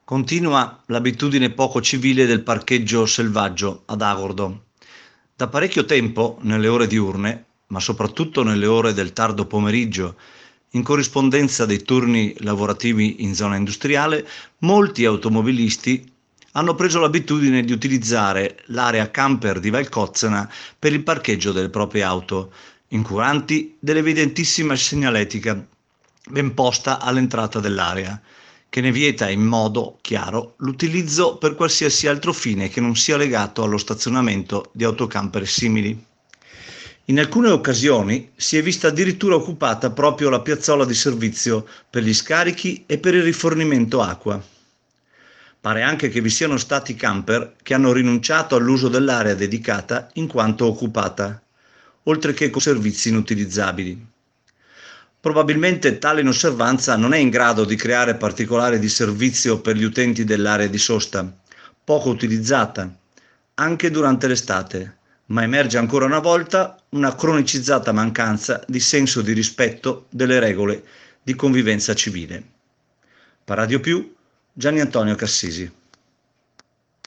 Continua l'abitudine poco civile del parcheggio selvaggio ad Agordo. Da parecchio tempo, nelle ore diurne, ma soprattutto nelle ore del tardo pomeriggio, in corrispondenza dei turni lavorativi in zona industriale, molti automobilisti hanno preso l'abitudine di utilizzare l'area camper di Valcozzana per il parcheggio delle proprie auto, incuranti dell'evidentissima segnaletica ben posta all'entrata dell'area, che ne vieta in modo chiaro l'utilizzo per qualsiasi altro fine che non sia legato allo stazionamento di autocamper simili. In alcune occasioni si è vista addirittura occupata proprio la piazzola di servizio per gli scarichi e per il rifornimento acqua. Pare anche che vi siano stati camper che hanno rinunciato all'uso dell'area dedicata in quanto occupata, oltre che con servizi inutilizzabili. Probabilmente tale inosservanza non è in grado di creare particolare disservizio per gli utenti dell'area di sosta, poco utilizzata, anche durante l'estate, ma emerge ancora una volta una cronicizzata mancanza di senso di rispetto delle regole di convivenza civile. Per Radio Più, Gianni Antonio Cassisi.